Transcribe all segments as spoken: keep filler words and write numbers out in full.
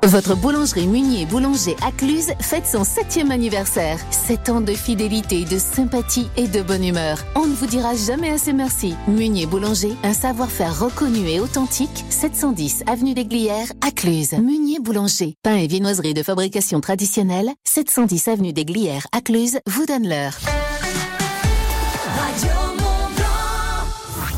Votre boulangerie Munier Boulanger à Cluses fête son septième anniversaire. Sept ans de fidélité, de sympathie et de bonne humeur. On ne vous dira jamais assez merci. Munier Boulanger, un savoir-faire reconnu et authentique. sept cent dix avenue des Glières à Cluses. Munier Boulanger, pain et viennoiserie de fabrication traditionnelle. sept cent dix avenue des Glières à Cluses vous donne l'heure. Radio Mont-Blanc.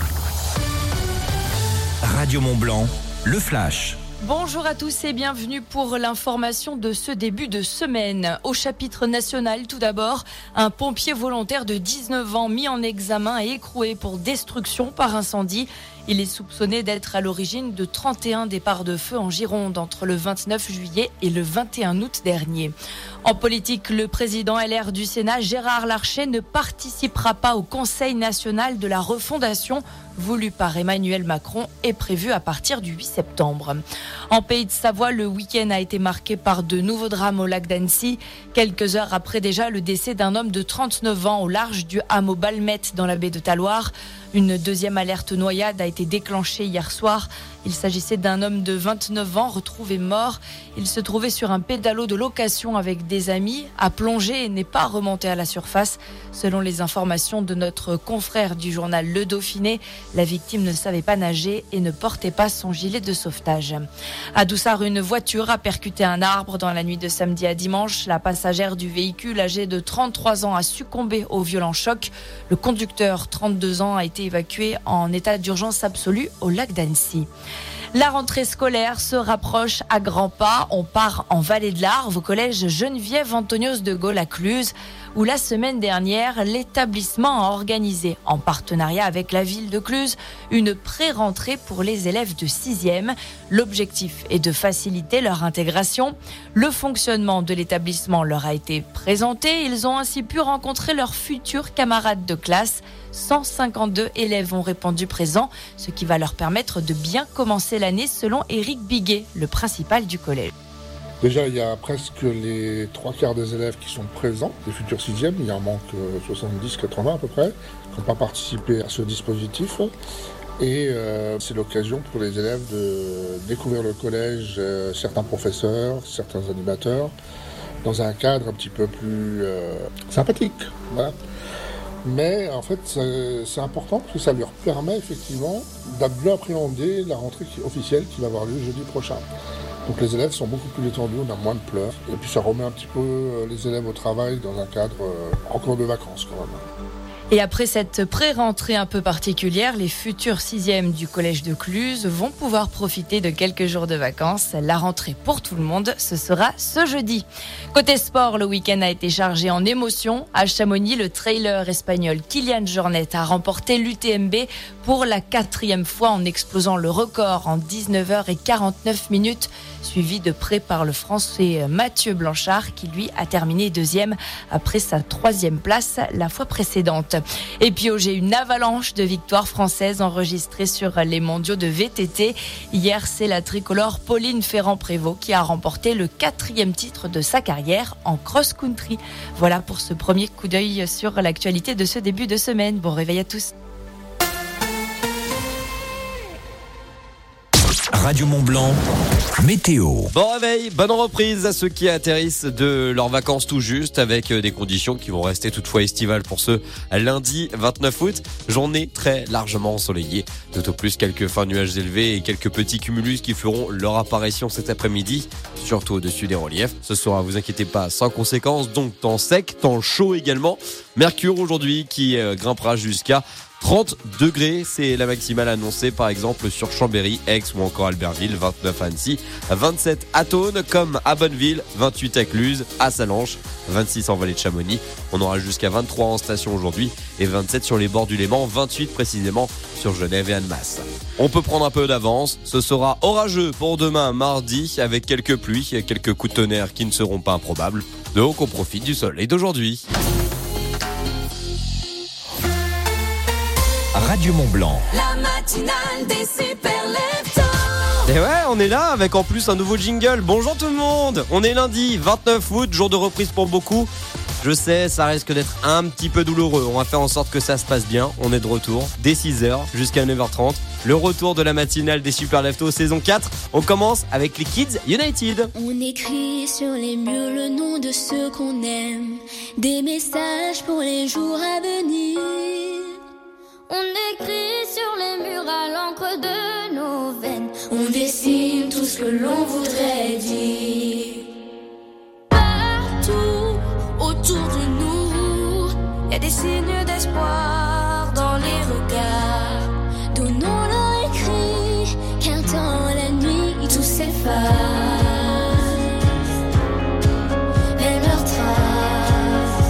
Radio Mont-Blanc, le flash. Bonjour à tous et bienvenue pour l'information de ce début de semaine. Au chapitre national, tout d'abord, un pompier volontaire de dix-neuf ans mis en examen et écroué pour destruction par incendie. Il est soupçonné d'être à l'origine de trente et un départs de feu en Gironde entre le vingt-neuf juillet et le vingt et un août dernier. En politique, le président L R du Sénat, Gérard Larcher, ne participera pas au Conseil national de la refondation voulu par Emmanuel Macron et prévu à partir du huit septembre. En Pays de Savoie, le week-end a été marqué par de nouveaux drames au lac d'Annecy. Quelques heures après déjà le décès d'un homme de trente-neuf ans au large du hameau Balmette dans la baie de Talloires. Une deuxième alerte noyade a été déclenchée hier soir. Il s'agissait d'un homme de vingt-neuf ans retrouvé mort. Il se trouvait sur un pédalo de location avec des amis, a plongé et n'est pas remonté à la surface. Selon les informations de notre confrère du journal Le Dauphiné, la victime ne savait pas nager et ne portait pas son gilet de sauvetage. À Doussard, une voiture a percuté un arbre dans la nuit de samedi à dimanche. La passagère du véhicule, âgée de trente-trois ans, a succombé au violent choc. Le conducteur, trente-deux ans, a été évacué en état d'urgence absolue au lac d'Annecy. La rentrée scolaire se rapproche à grands pas. On part en Vallée de l'Arve au collège Geneviève Antonios de Gaulle à Cluses, où la semaine dernière, l'établissement a organisé, en partenariat avec la ville de Cluses, une pré-rentrée pour les élèves de sixième. L'objectif est de faciliter leur intégration. Le fonctionnement de l'établissement leur a été présenté. Ils ont ainsi pu rencontrer leurs futurs camarades de classe. cent cinquante-deux élèves ont répondu présents, ce qui va leur permettre de bien commencer l'année selon Éric Biguet, le principal du collège. Déjà, il y a presque les trois quarts des élèves qui sont présents, les futurs sixièmes. Il y en manque soixante-dix à quatre-vingts à peu près, qui n'ont pas participé à ce dispositif. Et euh, c'est l'occasion pour les élèves de découvrir le collège, euh, certains professeurs, certains animateurs, dans un cadre un petit peu plus euh, sympathique. Voilà. Mais en fait, c'est, c'est important parce que ça leur permet effectivement d'appréhender la rentrée officielle qui va avoir lieu jeudi prochain. Donc les élèves sont beaucoup plus détendus, on a moins de pleurs. Et puis ça remet un petit peu les élèves au travail dans un cadre encore de vacances quand même. Et après cette pré-rentrée un peu particulière, les futurs sixièmes du collège de Cluses vont pouvoir profiter de quelques jours de vacances. La rentrée pour tout le monde, ce sera ce jeudi. Côté sport, le week-end a été chargé en émotions. À Chamonix, le trailer espagnol Kylian Jornet a remporté l'U T M B pour la quatrième fois en explosant le record en dix-neuf heures quarante-neuf minutes, suivi de près par le Français Mathieu Blanchard qui lui a terminé deuxième après sa troisième place la fois précédente. Et puis j'ai une avalanche de victoires françaises enregistrées sur les mondiaux de V T T. Hier, c'est la tricolore Pauline Ferrand-Prévot qui a remporté le quatrième titre de sa carrière en cross-country. Voilà pour ce premier coup d'œil sur l'actualité de ce début de semaine. Bon réveil à tous. Radio Mont-Blanc, météo. Bon réveil, bonne reprise à ceux qui atterrissent de leurs vacances tout juste, avec des conditions qui vont rester toutefois estivales pour ce lundi vingt-neuf août. Journée très largement ensoleillée, tout au plus quelques fins nuages élevés et quelques petits cumulus qui feront leur apparition cet après-midi, surtout au-dessus des reliefs. Ce sera, vous inquiétez pas, sans conséquence, donc temps sec, temps chaud également. Mercure aujourd'hui qui grimpera jusqu'à trente degrés, c'est la maximale annoncée par exemple sur Chambéry, Aix ou encore Albertville, vingt-neuf à Annecy, vingt-sept à Thônes comme à Bonneville, vingt-huit à Cluses, à Sallanches, vingt-six en vallée de Chamonix. On aura jusqu'à vingt-trois en station aujourd'hui et vingt-sept sur les bords du Léman, vingt-huit précisément sur Genève et Annemasse. On peut prendre un peu d'avance, ce sera orageux pour demain mardi avec quelques pluies et quelques coups de tonnerre qui ne seront pas improbables. Donc on profite du soleil d'aujourd'hui. Radio Mont-Blanc. La matinale des super leftos. Et ouais, on est là avec en plus un nouveau jingle. Bonjour tout le monde. On est lundi vingt-neuf août, jour de reprise pour beaucoup. Je sais, ça risque d'être un petit peu douloureux. On va faire en sorte que ça se passe bien. On est de retour dès six heures jusqu'à neuf heures trente. Le retour de la matinale des Super Leftos saison quatre. On commence avec les Kids United. On écrit sur les murs le nom de ceux qu'on aime, des messages pour les jours à venir. On écrit sur les murs à l'encre de nos veines, on dessine tout ce que l'on voudrait dire. Partout autour de nous, y a des signes d'espoir dans les regards. Donnons-leur écrit, car dans la nuit tout s'efface. Même leurs traces.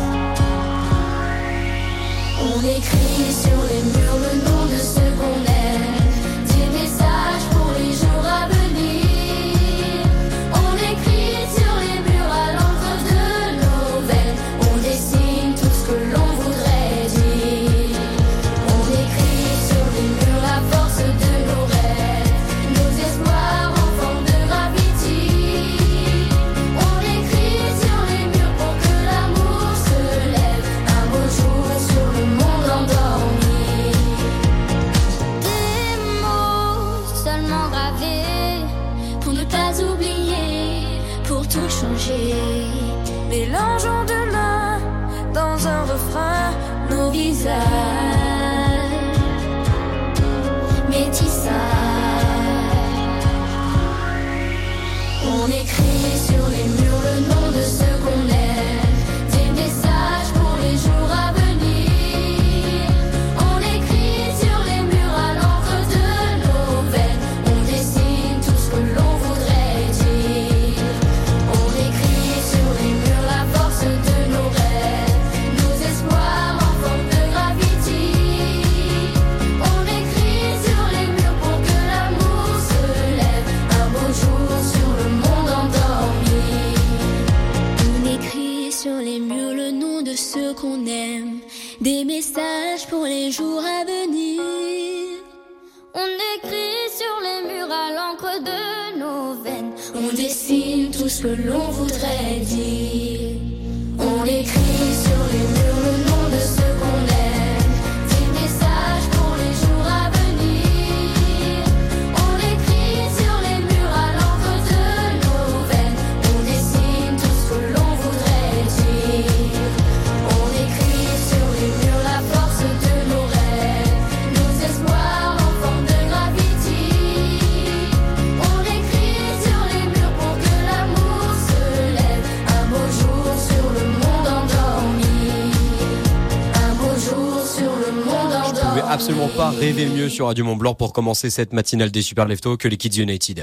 On écrit sur les murs le nom de ceux qu'on aime, des messages pour les jours à venir. On écrit sur les murs à l'encre de nos veines, on dessine tout ce que l'on voudrait dire. On écrit sur les murs la force de nos rêves, nos espoirs en forme de gravity. On écrit sur les murs pour que l'amour se lève un beau jour sur le monde endormi. Des mots seulement gravés pour ne pas oublier, pour tout changer. Mélangeons demain dans un refrain nos visages, métissage. On écrit sur les murs le nom de ceux qu'on aime, des messages pour les jours à venir. On écrit sur les murs à l'encre de nos veines, on dessine tout ce que l'on voudrait dire. On écrit sur les murs la force de nos rêves, nos espoirs en forme de gravity. On écrit sur les murs pour que l'amour se lève un beau jour sur le monde endormi. On écrit sur les murs le nom de ceux qu'on aime, des messages pour les jours à venir. On écrit sur les murs à l'encre de nos veines, on dessine tout ce que l'on voudrait dire. On écrit sur les murs le nom de ceux qu'on aime, des messages pour les jours à venir. On écrit sur les murs à l'encre de nos veines, on dessine tout ce que l'on voudrait dire. On écrit sur les murs la force de nos rêves, nos espoirs en forme de gravity. On écrit sur les murs pour que l'amour se lève un beau jour sur le monde endormi. Un beau jour sur le monde Je pouvais endormi. absolument pas rêver mieux sur Radio Mont Blanc pour commencer cette matinale des Super Leftos que les Kids United.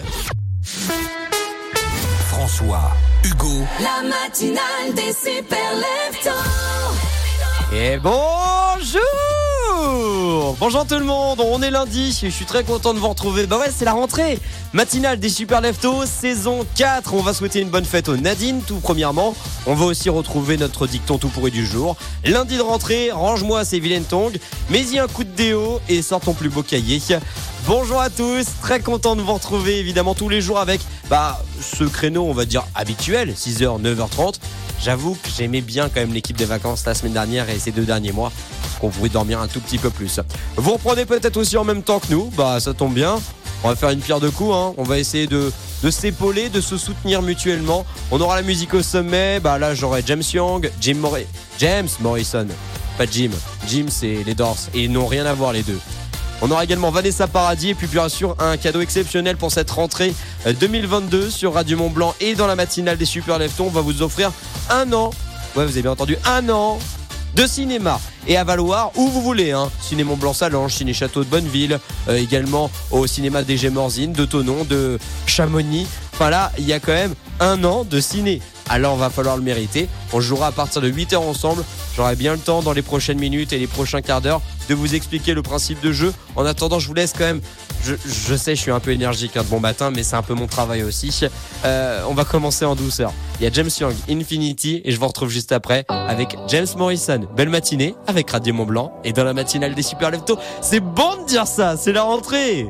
François, Hugo, La matinale des super leftos. Et bonjour! Bonjour tout le monde, on est lundi, je suis très content de vous retrouver. Bah ouais, c'est la rentrée matinale des Super Leftos, saison quatre. On va souhaiter une bonne fête aux Nadine, tout premièrement. On va aussi retrouver notre dicton tout pourri du jour. Lundi de rentrée, range-moi ces vilaines tongs, mets-y un coup de déo et sors ton plus beau cahier. Bonjour à tous, très content de vous retrouver évidemment tous les jours avec bah, ce créneau on va dire habituel, six heures, neuf heures trente. J'avoue que j'aimais bien quand même l'équipe des vacances la semaine dernière et ces deux derniers mois, qu'on pouvait dormir un tout petit peu plus. Vous reprenez peut-être aussi en même temps que nous, bah ça tombe bien. On va faire une pierre de coups, hein. On va essayer de, de s'épauler, de se soutenir mutuellement. On aura la musique au sommet, bah là j'aurai James Young, Jim Morri- James Morrison, pas Jim. Jim c'est les Doors et ils n'ont rien à voir les deux. On aura également Vanessa Paradis et puis bien sûr un cadeau exceptionnel pour cette rentrée deux mille vingt-deux sur Radio Mont Blanc et dans la matinale des Super Leftos. On va vous offrir un an, ouais vous avez bien entendu, un an de cinéma et à valoir où vous voulez, hein. Ciné Mont Blanc Salange, Ciné Château de Bonneville, euh, également au cinéma des Gémorzines, de Thonon, de Chamonix. Enfin là, il y a quand même un an de ciné. Alors va falloir le mériter. On jouera à partir de huit heures ensemble. J'aurai bien le temps dans les prochaines minutes et les prochains quarts d'heure de vous expliquer le principe de jeu. En attendant, je vous laisse quand même. Je, je sais, je suis un peu énergique hein, de bon matin, mais c'est un peu mon travail aussi. Euh, on va commencer en douceur. Il y a James Young, Infinity, et je vous retrouve juste après avec James Morrison. Belle matinée avec Radio Mont Blanc et dans la matinale des Super Leftos. C'est bon de dire ça, c'est la rentrée.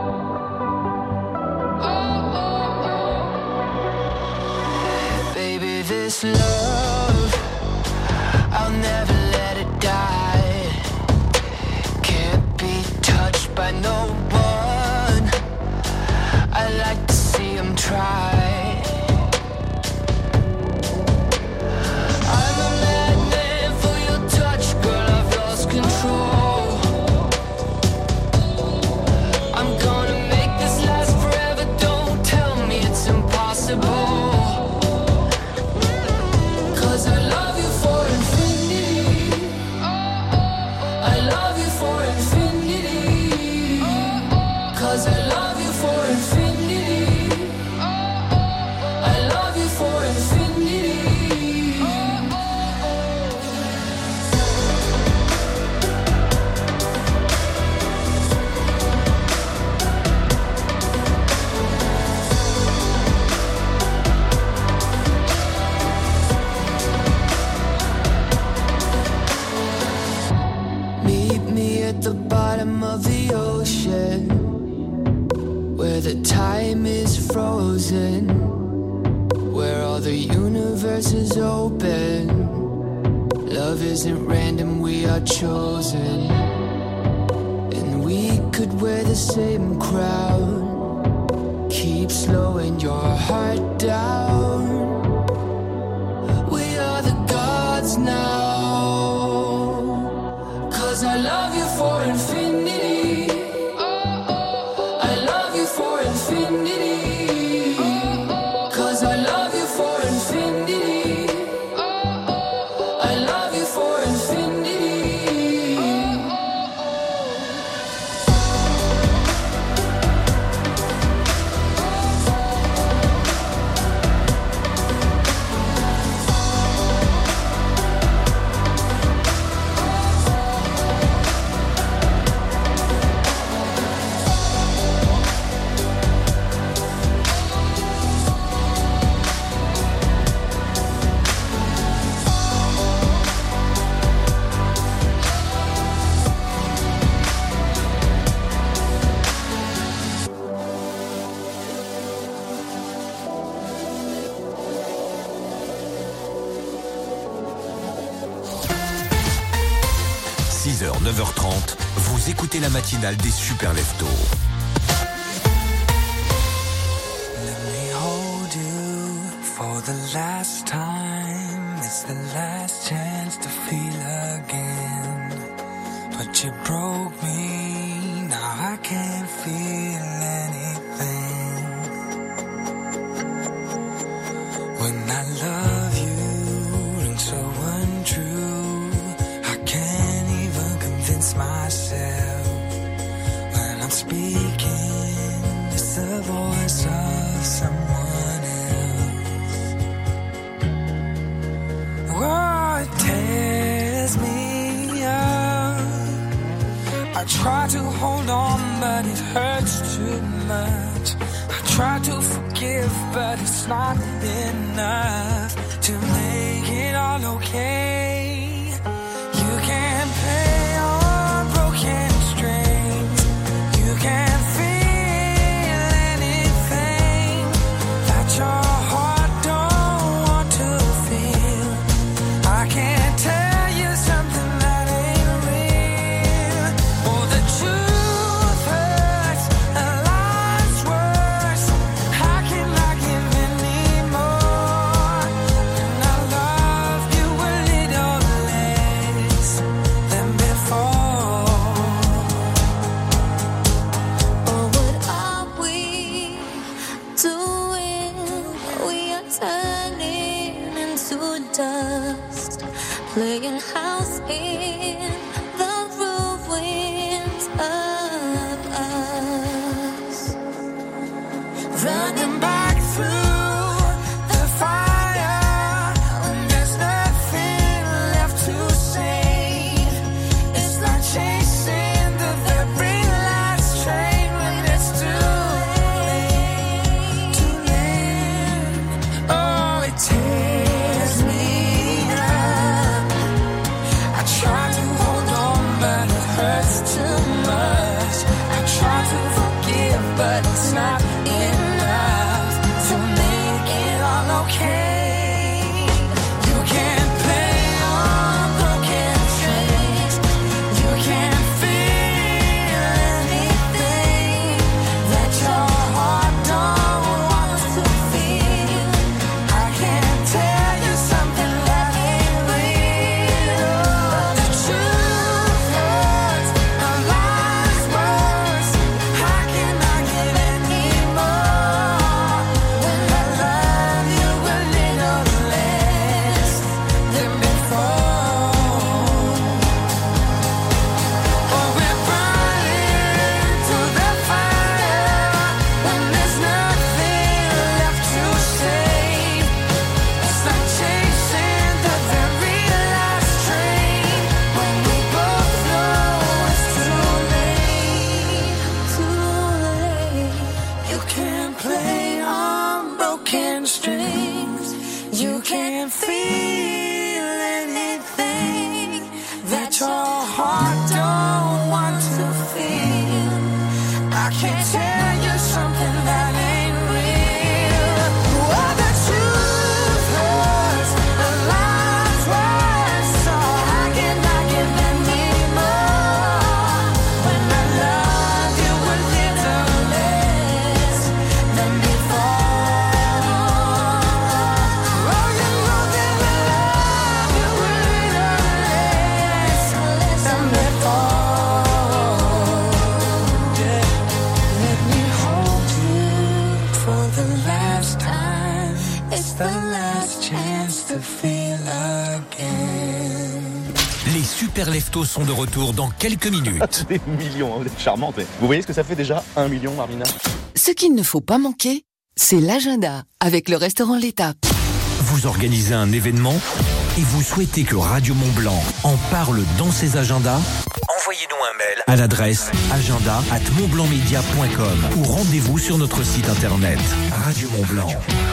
Baby, this love, I'll never let it die. Can't be touched by no one, I like to see them try. I'm a madman for your touch, girl, I've lost control. I'm gonna make this last forever, don't tell me it's impossible. Cause I love you for infinity, I love you for infinity. Cause I love you for infinity, I love you for infinity. Meet me at the bottom of the ocean, where the time is frozen, where all the universe is open. Love isn't random, we are chosen. And we could wear the same crown, keep slowing your heart down. We are the gods now. Cause I love you for infinity, I love you for infinity. Cause I love you for infinity, I love you for infinity. six heures, neuf heures trente, vous écoutez la matinale des Super Leftos. Let me hold you for the last time. It's the last chance to feel again. But you broke me, now I can't feel anything. When I love you and so untrue, I can't even convince myself. When I'm speaking, it's the voice of someone else. Oh, it tears me up. I try to hold on, but it hurts too much. I try to forgive, but it's not enough to make it all okay. You can't play on broken strings. You can't feel anything that your heart don't want to feel. I can't tell you something that ain't real. Oh, the truth hurts, a lot's worse. How can I give anymore when I love you a little less than before? Oh, what are we doing? We are turning into dust, playing house in the ruins of us. Running back through the fire when there's nothing left to say. It's like chasing the very last train when it's too late, too late. Oh, it tears me up. I try to hold on, but it hurts too much. I try to forgive, but it's not enough to make it all okay. super leftos sont de retour dans quelques minutes. Des millions, vous êtes charmante. Mais vous voyez ce que ça fait déjà un million, Armina? Ce qu'il ne faut pas manquer, c'est l'agenda avec le restaurant L'Étape. Vous organisez un événement et vous souhaitez que Radio Mont-Blanc en parle dans ses agendas? Envoyez-nous un mail à l'adresse agenda arobase montblancmedia point com ou rendez-vous sur notre site internet. Radio Mont-Blanc,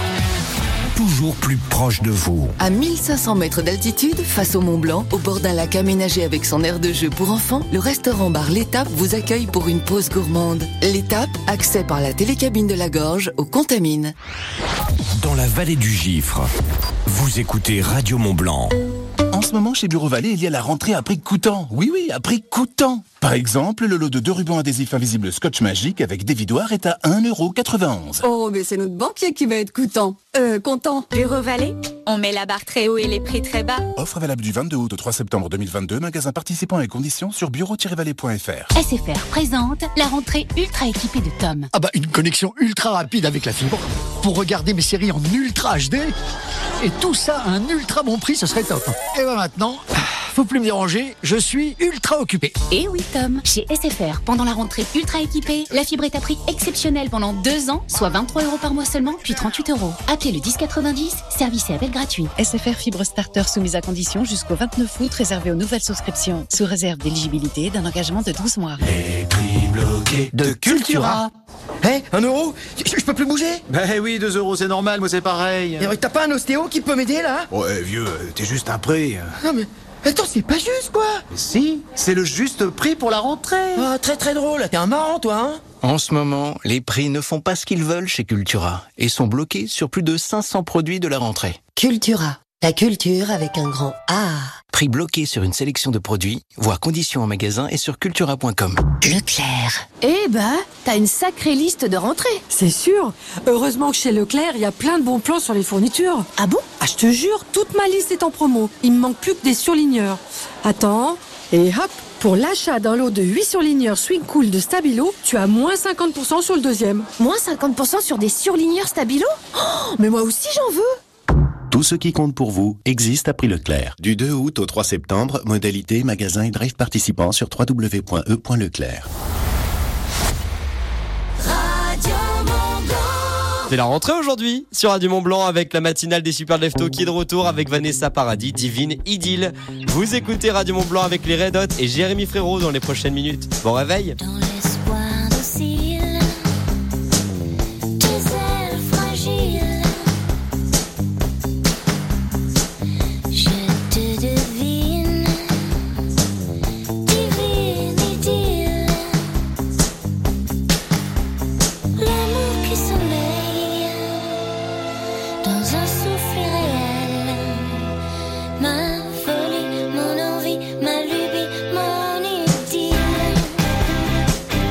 toujours plus proche de vous. À mille cinq cents mètres d'altitude, face au Mont Blanc, au bord d'un lac aménagé avec son aire de jeu pour enfants, le restaurant-bar L'Étape vous accueille pour une pause gourmande. L'Étape, accès par la télécabine de la Gorge au Contamine. Dans la vallée du Gifre, vous écoutez Radio Mont-Blanc. En ce moment, chez Bureau Vallée, il y a la rentrée à prix coûtant. Oui, oui, à prix coûtant. Par exemple, le lot de deux rubans adhésifs invisibles Scotch Magique avec dévidoir est à un euro quatre-vingt-onze. Oh, mais c'est notre banquier qui va être coûtant. Euh, content. Bureau Vallée, on met la barre très haut et les prix très bas. Offre valable du vingt-deux août au trois septembre deux mille vingt-deux. Magasin participant et conditions sur bureau tiret vallée point f r. S F R présente la rentrée ultra équipée de Tom. Ah bah, une connexion ultra rapide avec la fibre pour regarder mes séries en ultra H D. Et tout ça à un ultra bon prix, ce serait top. Et bah maintenant, faut plus me déranger, je suis ultra occupé. Et oui Tom, chez S F R, pendant la rentrée ultra équipée, la fibre est à prix exceptionnel pendant deux ans, soit vingt-trois euros par mois seulement, puis trente-huit euros. Appelez le dix quatre-vingt-dix, service et appel gratuit. S F R Fibre Starter soumise à condition jusqu'au vingt-neuf août, réservé aux nouvelles souscriptions, sous réserve d'éligibilité d'un engagement de douze mois. Les prix bloqués de Cultura. Hé, hey, un euro? Je, je peux plus bouger? Bah oui, deux euros, c'est normal, moi c'est pareil. Et t'as pas un ostéo qui peut m'aider là? Ouais, vieux, t'es juste un prix. Non mais, attends, c'est pas juste quoi? Mais si, c'est le juste prix pour la rentrée. Ah, très très drôle, t'es un marrant toi, hein? En ce moment, les prix ne font pas ce qu'ils veulent chez Cultura et sont bloqués sur plus de cinq cents produits de la rentrée. Cultura, la culture avec un grand A. Prix bloqués sur une sélection de produits, voire conditions en magasin et sur cultura point com. Leclerc. Eh ben, t'as une sacrée liste de rentrée. C'est sûr. Heureusement que chez Leclerc, il y a plein de bons plans sur les fournitures. Ah bon? Ah, je te jure, toute ma liste est en promo. Il me manque plus que des surligneurs. Attends, et hop, pour l'achat d'un lot de huit surligneurs Swing Cool de Stabilo, tu as moins cinquante pour cent sur le deuxième. Moins cinquante pour cent sur des surligneurs Stabilo? Oh, mais moi aussi j'en veux. Tout ce qui compte pour vous existe à prix Leclerc. Du deux août au trois septembre, modalité, magasin et drive participants sur w w w point e point leclerc. C'est la rentrée aujourd'hui sur Radio Mont-Blanc avec la matinale des Super Leftos qui est de retour avec Vanessa Paradis, Divine, Idylle. Vous écoutez Radio Mont-Blanc avec les Red Hot et Jérémy Frérot dans les prochaines minutes. Bon réveil. Dans l'espoir docile, tes ailes fragiles, je te devine, divine idylle, l'amour qui sommeille dans un souffle réel, ma folie, mon envie, ma lubie, mon idylle.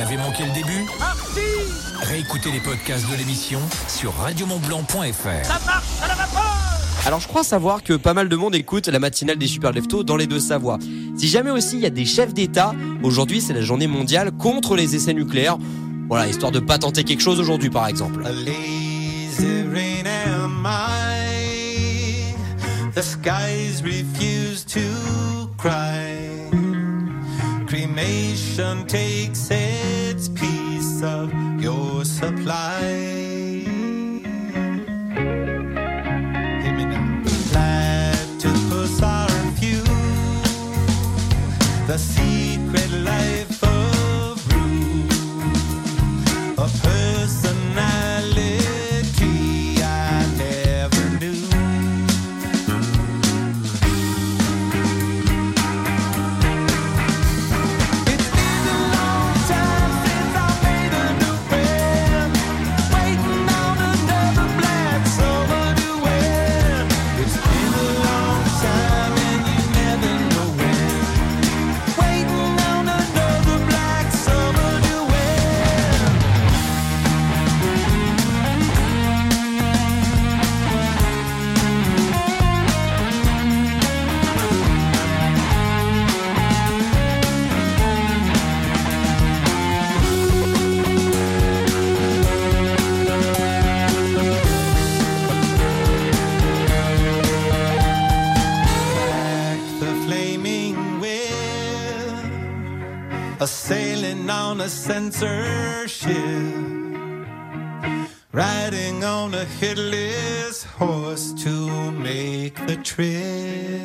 avez manqué le début? Réécoutez les podcasts de l'émission sur radio mont blanc point f r. Ça marche à la vapeur. Alors je crois savoir que pas mal de monde écoute la matinale des Super Leftos dans les Deux-Savoie. Si jamais aussi il y a des chefs d'État, aujourd'hui c'est la journée mondiale contre les essais nucléaires. Voilà, histoire de pas tenter quelque chose aujourd'hui par exemple. The skies refuse to cry. Cremation takes its piece of your supply. Hear me now. Platypus are few. The secret life of Rue. A personality I never knew. Sailing on a censorship, riding on a headless horse to make the trip.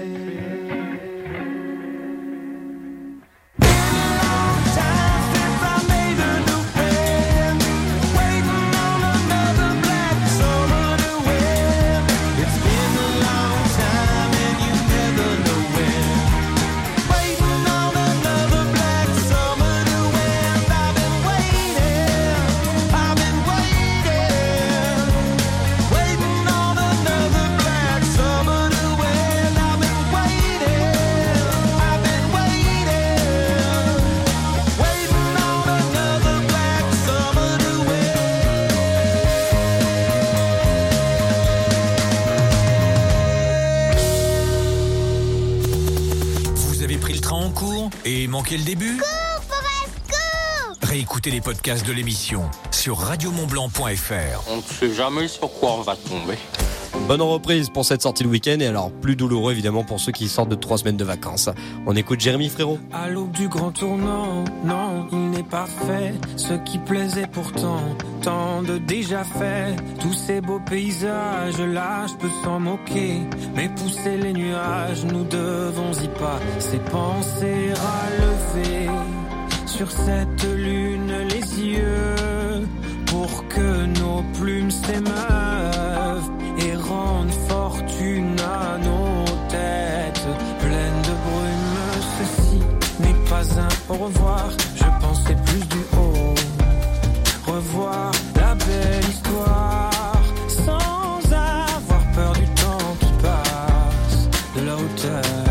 Et manqué le début? Cours, Forest, cours! Réécoutez les podcasts de l'émission sur radio mont blanc point f r. On ne sait jamais sur quoi on va tomber. Bonne reprise pour cette sortie de week-end et alors plus douloureux évidemment pour ceux qui sortent de trois semaines de vacances. On écoute Jérémy Frérot. À l'aube du grand tournant, non, il n'est pas fait ce qui plaisait pourtant, tant de déjà fait. Tous ces beaux paysages là, je peux s'en moquer, mais pousser les nuages, nous devons y pas. C'est penser à lever sur cette lune les yeux pour que nos plumes s'émeuvent et rendre fortune à nos têtes pleines de brume. Ceci n'est pas un au revoir, je pensais plus du haut. Revoir la belle histoire sans avoir peur du temps qui passe, de la hauteur,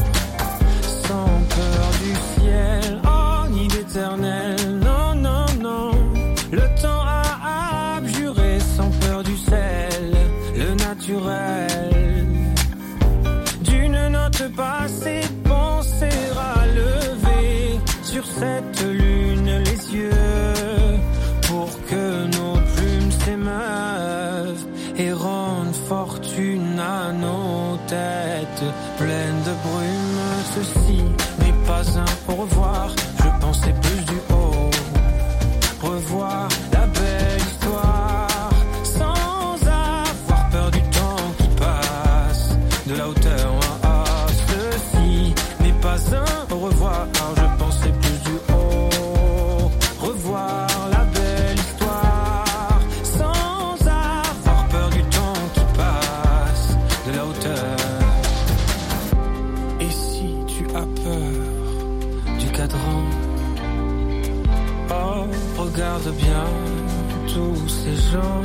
sans peur du ciel, oh ni d'éternel, non, non, non. Le temps a abjuré sans peur du sel, le naturel. D'une note passée, penser à lever sur cette lune les yeux pour que nos plumes s'émeuvent et rendent fortune à nos têtes pleines de brume. Ceci n'est pas un au revoir, je pensais plus du haut. Revoir la belle histoire sans avoir peur du temps qui passe, de la hauteur. Ah, ah, ceci n'est pas un au revoir, je pensais plus du haut. Revoir la belle histoire sans avoir peur du temps qui passe, de la hauteur. Et si tu as peur du cadran, oh, regarde bien tous ces gens.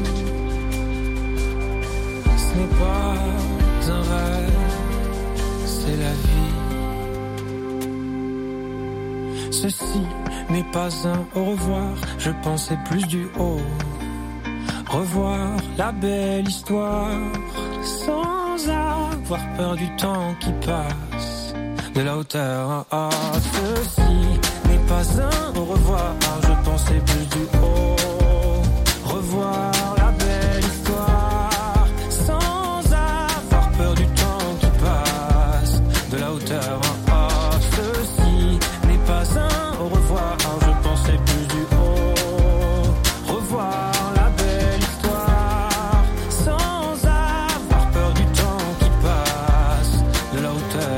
Ce n'est pas un rêve, c'est la vie. Ceci n'est pas un au revoir, je pensais plus du haut. Revoir la belle histoire sans avoir peur du temps qui passe. De la hauteur, ah, ceci n'est pas un au revoir, je pensais plus du haut. Revoir la belle histoire sans avoir peur du temps qui passe. De la hauteur, ah, ceci n'est pas un au revoir, je pensais plus du haut. Revoir la belle histoire sans avoir peur du temps qui passe. De la hauteur.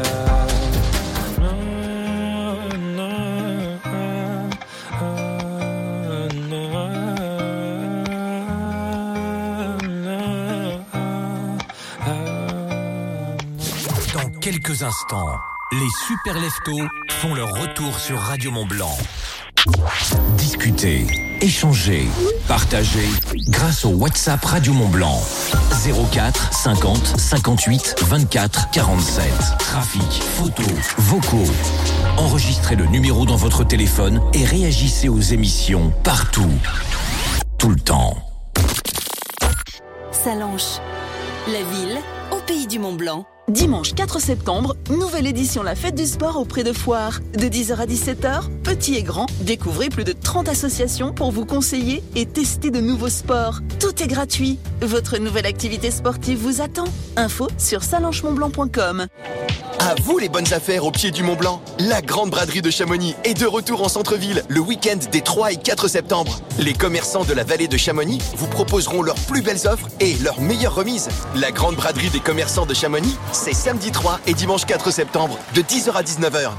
Quelques instants, les Super Leftos font leur retour sur Radio Mont-Blanc. Discutez, échangez, partagez grâce au WhatsApp Radio Mont-Blanc. zéro quatre cinquante cinquante-huit vingt-quatre quarante-sept. Trafic, photos, vocaux. Enregistrez le numéro dans votre téléphone et réagissez aux émissions partout, tout le temps. Sallanches, la ville au pays du Mont-Blanc. Dimanche quatre septembre, nouvelle édition La Fête du Sport au Pré de Foire. De dix heures à dix-sept heures, petits et grands, découvrez plus de trente associations pour vous conseiller et tester de nouveaux sports. Tout est gratuit. Votre nouvelle activité sportive vous attend. Info sur sallanches mont blanc point com. À vous les bonnes affaires au pied du Mont-Blanc. La grande braderie de Chamonix est de retour en centre-ville le week-end des trois et quatre septembre. Les commerçants de la vallée de Chamonix vous proposeront leurs plus belles offres et leurs meilleures remises. La grande braderie des commerçants de Chamonix, c'est samedi trois et dimanche quatre septembre de dix heures à dix-neuf heures.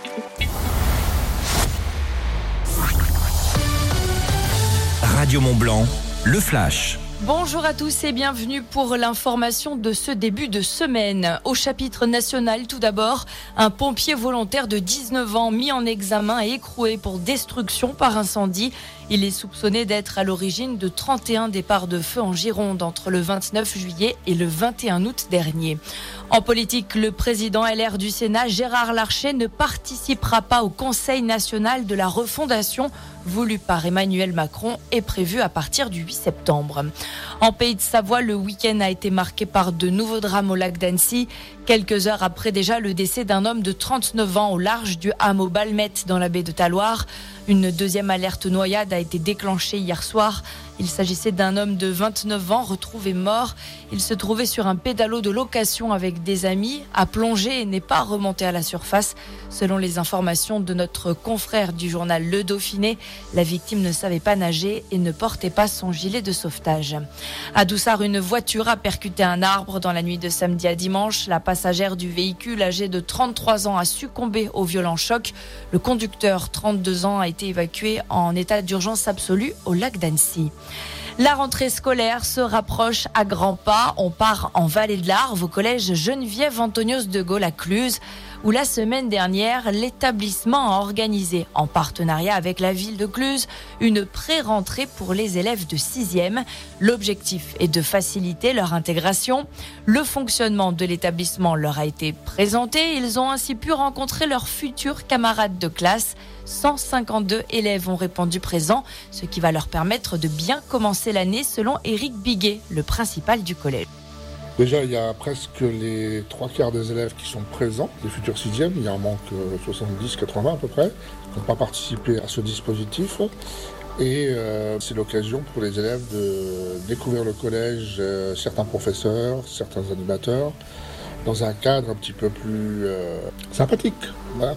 Radio Mont-Blanc, le flash. Bonjour à tous et bienvenue pour l'information de ce début de semaine. Au chapitre national, tout d'abord, un pompier volontaire de dix-neuf ans mis en examen et écroué pour destruction par incendie. Il est soupçonné d'être à l'origine de trente et un départs de feu en Gironde entre le vingt-neuf juillet et le vingt et un août dernier. En politique, le président L R du Sénat, Gérard Larcher, ne participera pas au Conseil national de la refondation voulu par Emmanuel Macron et prévu à partir du huit septembre. En Pays de Savoie, le week-end a été marqué par de nouveaux drames au lac d'Annecy. Quelques heures après déjà le décès d'un homme de trente-neuf ans au large du hameau Balmette dans la baie de Talloires. Une deuxième alerte noyade a été déclenchée hier soir. Il s'agissait d'un homme de vingt-neuf ans retrouvé mort. Il se trouvait sur un pédalo de location avec des amis, a plongé et n'est pas remonté à la surface. Selon les informations de notre confrère du journal Le Dauphiné, la victime ne savait pas nager et ne portait pas son gilet de sauvetage. À Doussard, une voiture a percuté un arbre dans la nuit de samedi à dimanche. La passagère du véhicule, âgée de trente-trois ans, a succombé au violent choc. Le conducteur, trente-deux ans, a été évacué en état d'urgence absolue au lac d'Annecy. La rentrée scolaire se rapproche à grands pas. On part en Vallée de l'Arve au collège Geneviève Antonios de Gaulle à Cluses, où la semaine dernière, l'établissement a organisé, en partenariat avec la ville de Cluses, une pré-rentrée pour les élèves de sixième. L'objectif est de faciliter leur intégration. Le fonctionnement de l'établissement leur a été présenté. Ils ont ainsi pu rencontrer leurs futurs camarades de classe. cent cinquante-deux élèves ont répondu présents, ce qui va leur permettre de bien commencer l'année, selon Éric Biguet, le principal du collège. Déjà, il y a presque les trois quarts des élèves qui sont présents, les futurs sixièmes. Il y en manque soixante-dix à quatre-vingts à peu près, qui n'ont pas participé à ce dispositif. Et euh, c'est l'occasion pour les élèves de découvrir le collège, euh, certains professeurs, certains animateurs, dans un cadre un petit peu plus euh, sympathique. Voilà.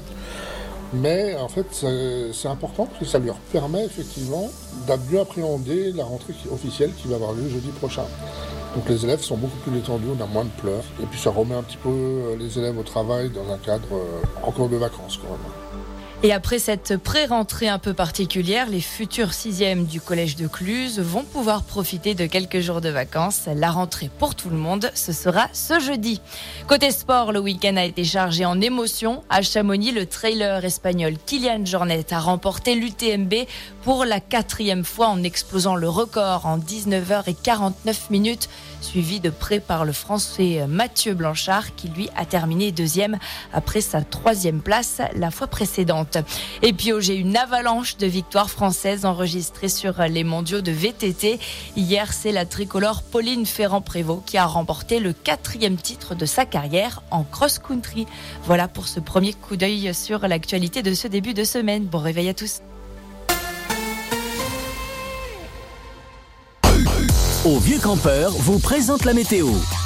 Mais en fait, c'est, c'est important parce que ça leur permet effectivement de mieux appréhender la rentrée officielle qui va avoir lieu jeudi prochain. Donc les élèves sont beaucoup plus détendus, on a moins de pleurs. Et puis ça remet un petit peu les élèves au travail dans un cadre encore de vacances quand même. Et après cette pré-rentrée un peu particulière, les futurs sixièmes du collège de Cluses vont pouvoir profiter de quelques jours de vacances. La rentrée pour tout le monde, ce sera ce jeudi. Côté sport, le week-end a été chargé en émotions. À Chamonix, le trailer espagnol Kylian Jornet a remporté l'U T M B pour la quatrième fois en explosant le record en dix-neuf heures quarante-neuf minutes, suivi de près par le Français Mathieu Blanchard qui lui a terminé deuxième après sa troisième place la fois précédente. route. Et puis j'ai une avalanche de victoires françaises enregistrées sur les mondiaux de V T T. Hier, c'est la tricolore Pauline Ferrand-Prévot qui a remporté le quatrième titre de sa carrière en cross-country. Voilà pour ce premier coup d'œil sur l'actualité de ce début de semaine. Bon réveil à tous. Au Vieux Campeur vous présente la météo.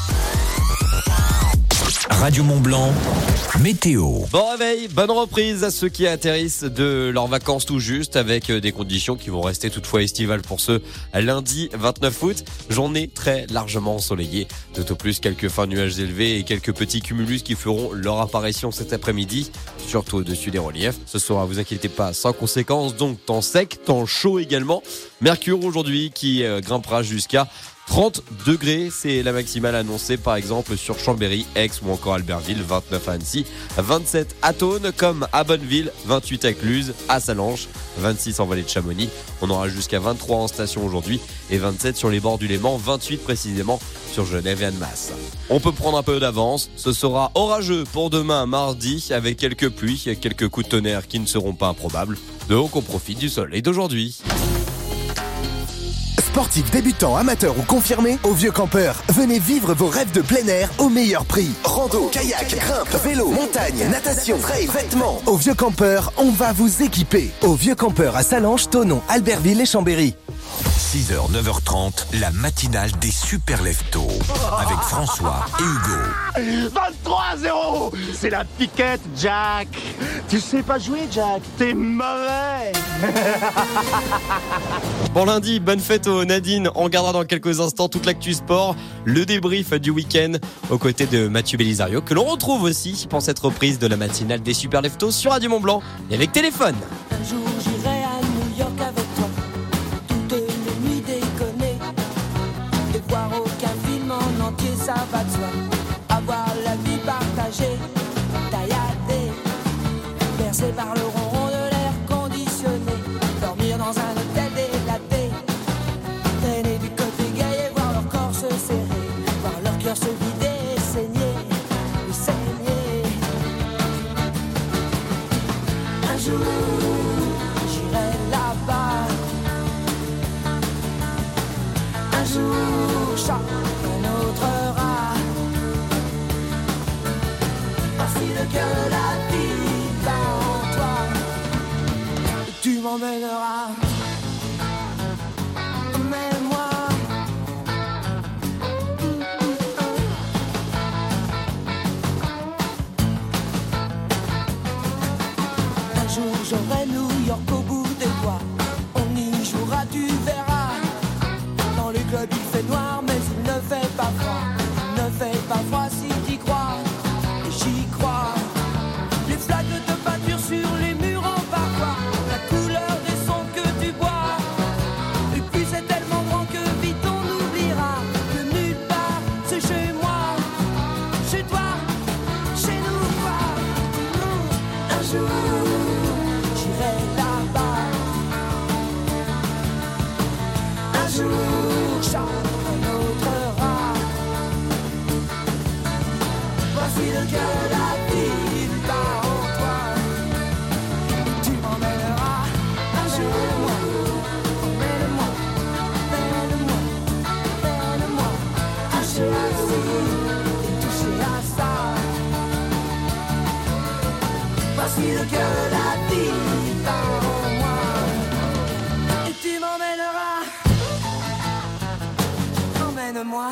Radio Mont-Blanc, météo. Bon réveil, bonne reprise à ceux qui atterrissent de leurs vacances tout juste, avec des conditions qui vont rester toutefois estivales pour ce lundi vingt-neuf août. Journée très largement ensoleillée. Tout au plus quelques fins nuages élevés et quelques petits cumulus qui feront leur apparition cet après-midi, surtout au-dessus des reliefs. Ce sera, vous inquiétez pas, sans conséquence, donc temps sec, temps chaud également. Mercure aujourd'hui qui euh, grimpera jusqu'à trente degrés, c'est la maximale annoncée par exemple sur Chambéry, Aix ou encore Albertville, vingt-neuf à Annecy, vingt-sept à Thônes comme à Bonneville, vingt-huit à Cluse, à Sallanches, vingt-six en vallée de Chamonix. On aura jusqu'à vingt-trois en station aujourd'hui et vingt-sept sur les bords du Léman, vingt-huit précisément sur Genève et Annemasse. On peut prendre un peu d'avance, ce sera orageux pour demain mardi avec quelques pluies et quelques coups de tonnerre qui ne seront pas improbables. Donc on profite du soleil d'aujourd'hui. Sportifs, débutants, amateurs ou confirmés, au Vieux Campeur, venez vivre vos rêves de plein air au meilleur prix. Rando, kayak, grimpe, vélo, montagne, natation, trail, vêtements. Au Vieux Campeur, on va vous équiper. Au Vieux Campeur à Sallanches, Thonon, Albertville et Chambéry. six heures, neuf heures trente, la matinale des super leftos avec François et Hugo. vingt-trois à zéro. C'est la piquette, Jack. Tu sais pas jouer, Jack. T'es mauvais. Bon lundi, bonne fête aux Nadine. On regardera dans quelques instants toute l'actu sport, le débrief du week-end aux côtés de Mathieu Belisario, que l'on retrouve aussi pour cette reprise de la matinale des super leftos sur Radio Mont-Blanc et avec téléphone. Un jour j'irai à New York avec toi, toutes les nuits déconner, et voir aucun film en entier, ça va de soi. Avoir la vie partagée, tailladée, bercée par le ronron de l'air conditionné, dormir dans un hôtel délaté, traîner du côté gay et voir leur corps se serrer, voir leur cœur se vider et saigner, et saigner. Un jour j'irai là-bas, un jour chaque un autre rat. Voici le cœur de la vie bat en toi, et tu m'emmèneras. Emmène-moi. Un jour j'aurai New York au bout des doigts, on y jouera, tu verras. Dans les clubs il fait noir mais il ne fait pas froid, il ne fait pas froid si t'y crois, et j'y crois. Les flaques de peinture sur les murs en parfois, la couleur des sons que tu bois. Et puis c'est tellement grand que vite on oubliera que nulle part c'est chez moi, chez toi, chez nous quoi. Un jour j'irai là-bas, un jour chaque un autre rat. Voici le cœur de la ville bat en toi, et tu m'emmèneras un jour. Emmène-moi, emmène-moi, emmène-moi, toucher à ci et toucher à ça. Voici le cœur de la ville bat en moi, et tu m'emmèneras. Emmène-moi.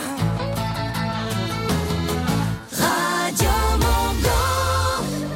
Radio Mont-Blanc.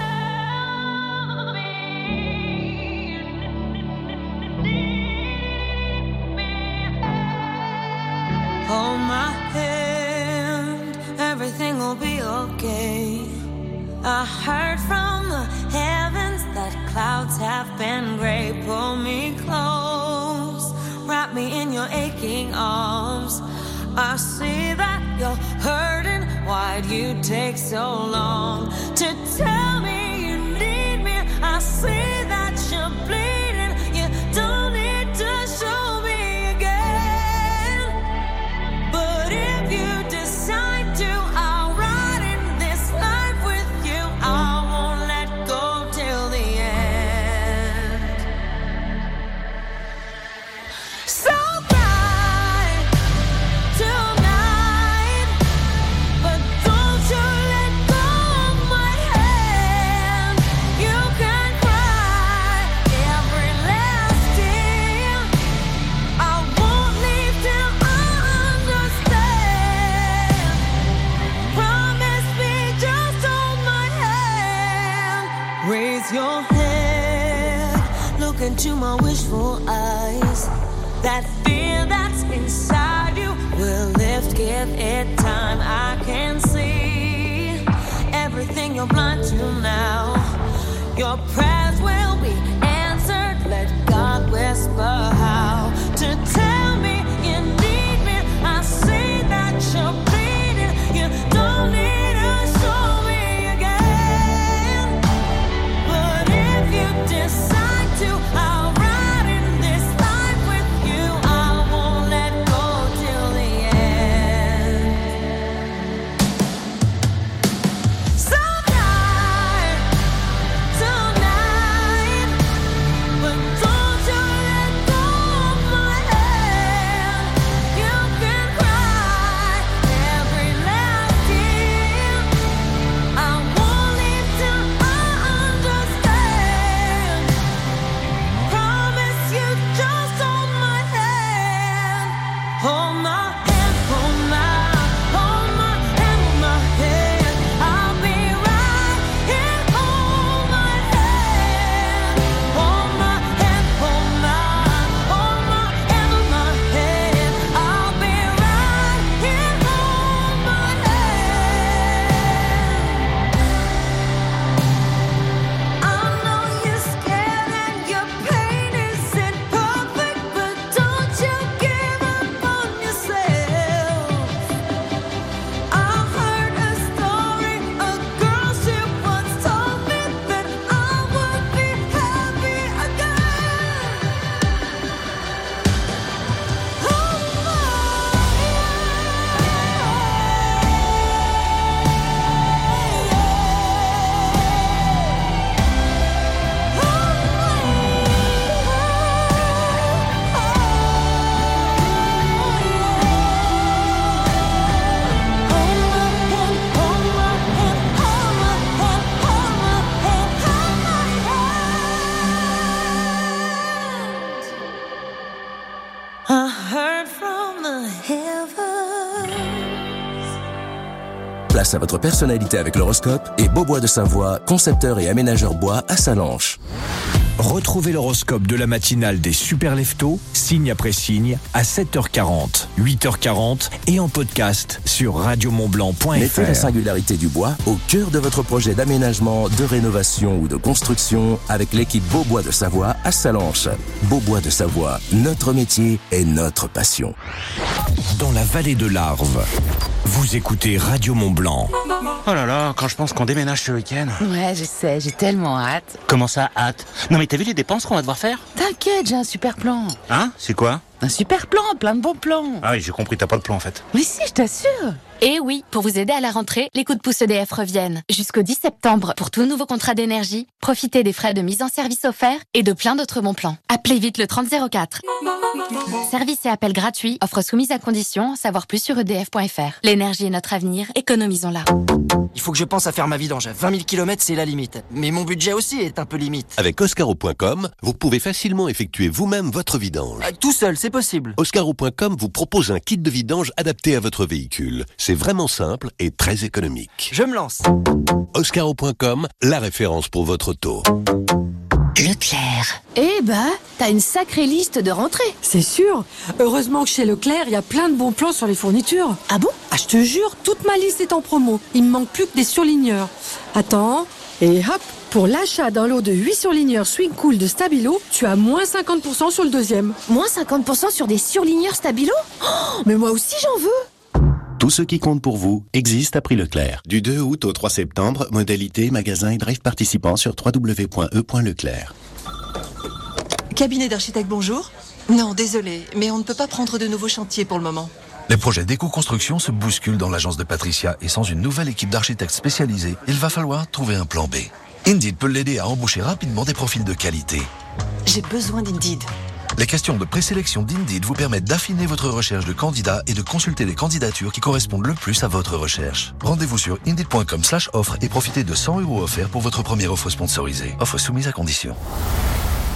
Hold my hand, everything will be okay. I heard from the heavens that clouds have been gray. Pull me close, wrap me in your aching arms. I see that you're hurting. Why'd you take so long to tell me you need me? I see that you're bleeding. You don't need to show me again. But if you decide to, I'll ride in this life with you. I won't let go till the end. into my wishful eyes. That fear that's inside you will lift, give it time. I can see everything you're blind to now. Your prayers will be answered. Let God whisper how to tell me you need me. I see that you're bleeding. You don't need to show me again. But if you decide to, I'll ride in this life with you. I won't let go till the end. So tonight, tonight, but don't you let go of my hand. You can cry every last tear. I won't leave till I understand. Promise you, just hold my hand. Hold my hand, hold my, hold my hand, hold my hand. I'll be right here. Hold my hand, hold my hand, hold my, hold my hand, hold my hand. I'll be right here. Hold my hand. I know you're scared and your pain isn't perfect, but don't you give up on yourself. I heard a story, a girl she once told me that I would be happy again. I heard from the heavens. Place à votre personnalité avec l'horoscope et Beaubois de Savoie, concepteur et aménageur bois à Salanches. Retrouvez l'horoscope de la matinale des Super Leftos, signe après signe, à sept heures quarante, huit heures quarante et en podcast sur radio mont blanc point f r. Mettez la singularité du bois au cœur de votre projet d'aménagement, de rénovation ou de construction avec l'équipe Beaubois de Savoie à Salanches. Beaubois de Savoie, notre métier et notre passion. Dans la vallée de l'Arve, vous écoutez Radio Mont Blanc. Oh là là, quand je pense qu'on déménage ce week-end. Ouais, je sais, j'ai tellement hâte. Comment ça, hâte? Non mais t'as vu les dépenses qu'on va devoir faire? T'inquiète, j'ai un super plan. Hein? C'est quoi? Un super plan, plein de bons plans. Ah oui, j'ai compris, t'as pas de plan en fait. Mais si, je t'assure. Et oui, pour vous aider à la rentrée, les coups de pouce E D F reviennent. Jusqu'au dix septembre, pour tout nouveau contrat d'énergie, profitez des frais de mise en service offerts et de plein d'autres bons plans. Appelez vite le trente zéro quatre. Service et appel gratuit, offre soumise à condition, savoir plus sur e d f point f r. L'énergie est notre avenir, économisons-la. Il faut que je pense à faire ma vidange. vingt mille kilomètres, c'est la limite. Mais mon budget aussi est un peu limite. Avec Oscaro point com, vous pouvez facilement effectuer vous-même votre vidange. Euh, tout seul, c'est possible. Oscaro point com vous propose un kit de vidange adapté à votre véhicule. C'est vraiment simple et très économique. Je me lance. Oscaro point com, la référence pour votre auto. Leclerc. Eh bah, t'as une sacrée liste de rentrées. C'est sûr. Heureusement que chez Leclerc, il y a plein de bons plans sur les fournitures. Ah bon? Ah, je te jure, toute ma liste est en promo. Il me manque plus que des surligneurs. Attends, et hop, pour l'achat d'un lot de huit surligneurs Swing Cool de Stabilo, tu as moins cinquante pour cent sur le deuxième. Moins cinquante pour cent sur des surligneurs Stabilo? Oh, mais moi aussi j'en veux. Tout ce qui compte pour vous existe à prix Leclerc. Du deux août au trois septembre, modalité, magasin et drive participants sur w w w point e point leclerc. Cabinet d'architecte, bonjour. Non, désolé, mais on ne peut pas prendre de nouveaux chantiers pour le moment. Les projets d'éco-construction se bousculent dans l'agence de Patricia et sans une nouvelle équipe d'architectes spécialisés, il va falloir trouver un plan B. Indeed peut l'aider à embaucher rapidement des profils de qualité. J'ai besoin d'Indeed. Les questions de présélection d'Indeed vous permettent d'affiner votre recherche de candidats et de consulter les candidatures qui correspondent le plus à votre recherche. Rendez-vous sur indeed point com slash offre et profitez de cent euros offerts pour votre première offre sponsorisée. Offre soumise à condition.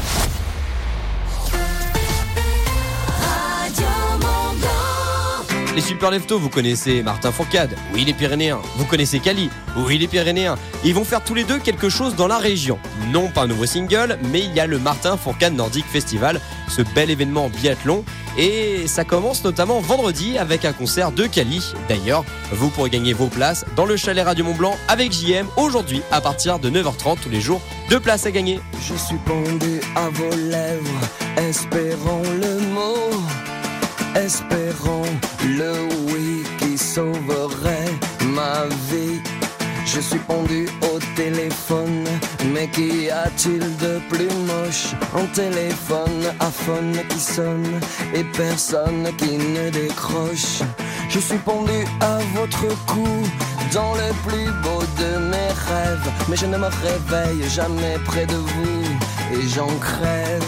Radio Mont Blanc. Les super leftos, vous connaissez Martin Fourcade, oui les Pyrénéens. Vous connaissez Cali, oui les Pyrénéens. Ils vont faire tous les deux quelque chose dans la région. Non pas un nouveau single, mais il y a le Martin Fourcade Nordic Festival, ce bel événement biathlon. Et ça commence notamment vendredi avec un concert de Cali. D'ailleurs, vous pourrez gagner vos places dans le chalet Radio Mont-Blanc avec J M aujourd'hui à partir de neuf heures trente tous les jours. Deux places à gagner. Je suis pendu à vos lèvres, espérons le mot, espérons le oui qui sauverait ma vie. Je suis pendu au téléphone, mais qu'y a-t-il de plus moche? Un téléphone à phone qui sonne et personne qui ne décroche. Je suis pendu à votre cou, dans le plus beau de mes rêves, mais je ne me réveille jamais près de vous et j'en crève.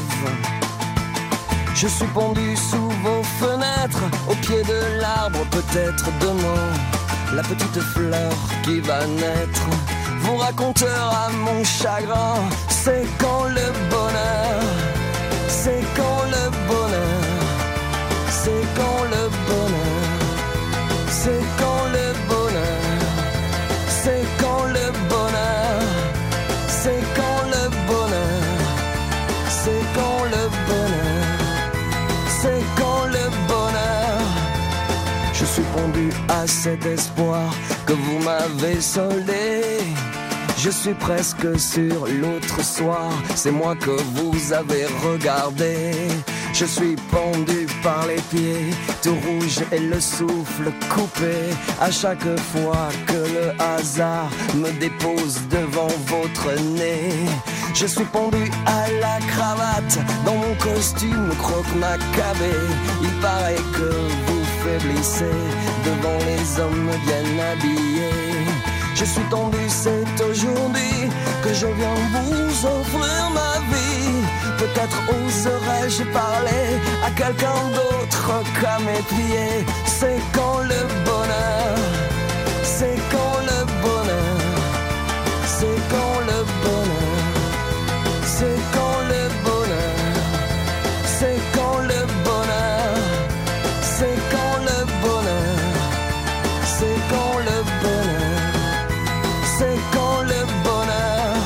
Je suis pendu sous vos fenêtres, au pied de l'arbre, peut-être demain la petite fleur qui va naître vous racontera mon chagrin. C'est quand le bonheur, c'est quand le bonheur, c'est quand le bonheur, c'est quand le bonheur, c'est quand le bonheur, c'est quand le bonheur, c'est quand le bonheur, c'est quand le bonheur. Je suis pendu à cet espoir que vous m'avez soldé. Je suis presque sur l'autre soir, c'est moi que vous avez regardé. Je suis pendu par les pieds, tout rouge et le souffle coupé. À chaque fois que le hasard me dépose devant votre nez. Je suis pendu à la cravate, dans mon costume croque-macabé. Il paraît que vous faiblissez devant les hommes bien habillés. Je suis tendu, c'est aujourd'hui que je viens vous offrir ma vie. Peut-être oserais-je parler à quelqu'un d'autre qu'à mes pieds. C'est quand le bonheur, c'est quand le bonheur, c'est quand le bonheur, c'est quand le bonheur, c'est quand le bonheur, c'est quand le bonheur, c'est quand le bonheur, c'est quand le bonheur.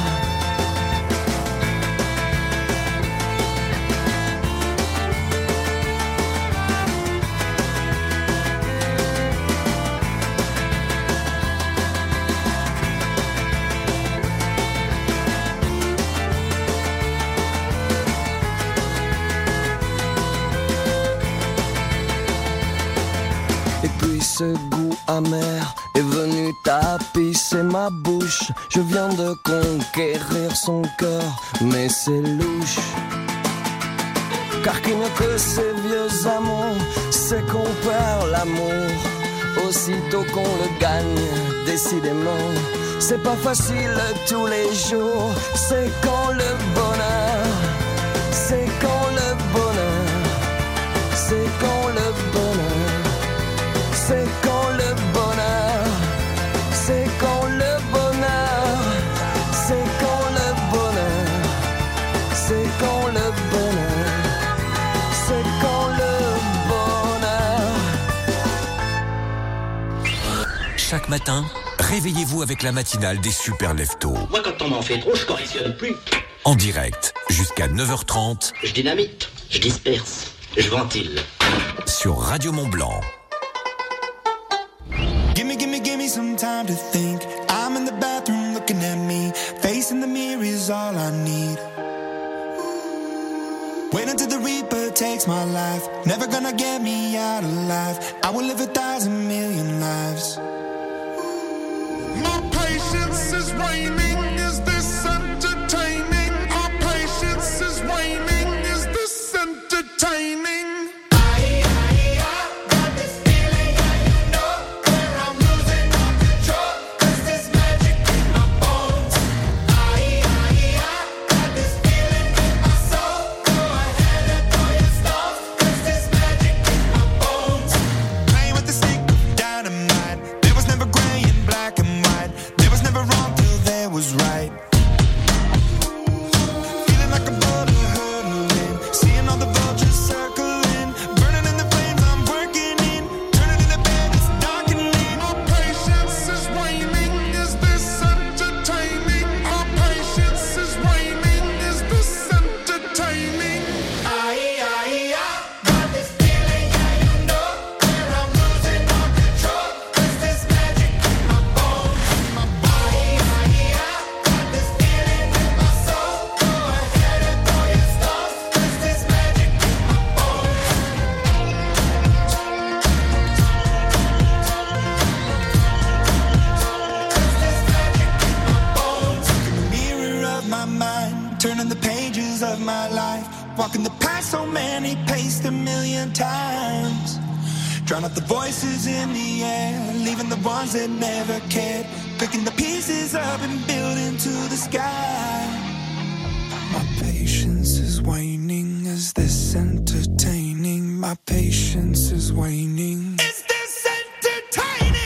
Et puis ce goût amer est venu tapisser ma bouche. Je viens de conquérir son cœur, mais c'est louche. Car qui mieux que ces vieux amants, c'est qu'on perd l'amour aussitôt qu'on le gagne, décidément. C'est pas facile tous les jours, c'est quand le bonheur, c'est quand le bonheur, c'est quand le bonheur, c'est quand le bonheur, c'est quand le bonheur, c'est quand le bonheur, c'est quand le bonheur, c'est quand le bonheur. Chaque matin, réveillez-vous avec la matinale des super leftos. Moi, quand on m'en fait trop, je correctionne plus. En direct, jusqu'à neuf heures trente. Je dynamite, je disperse, je ventile. Sur Radio Mont-Blanc. Gimme, gimme, gimme some time to think. I'm in the bathroom looking at me. Facing the mirror is all I need. Wait until the Reaper takes my life. Never gonna get me out alive. I will live a thousand million lives. My patience is waning. Is this entertaining? Our patience is waning. Is this entertaining? Was right. Walking the path so many paced a million times. Drown out the voices in the air, leaving the ones that never cared. Picking the pieces up and building to the sky. My patience is waning. Is this entertaining? My patience is waning. Is this entertaining?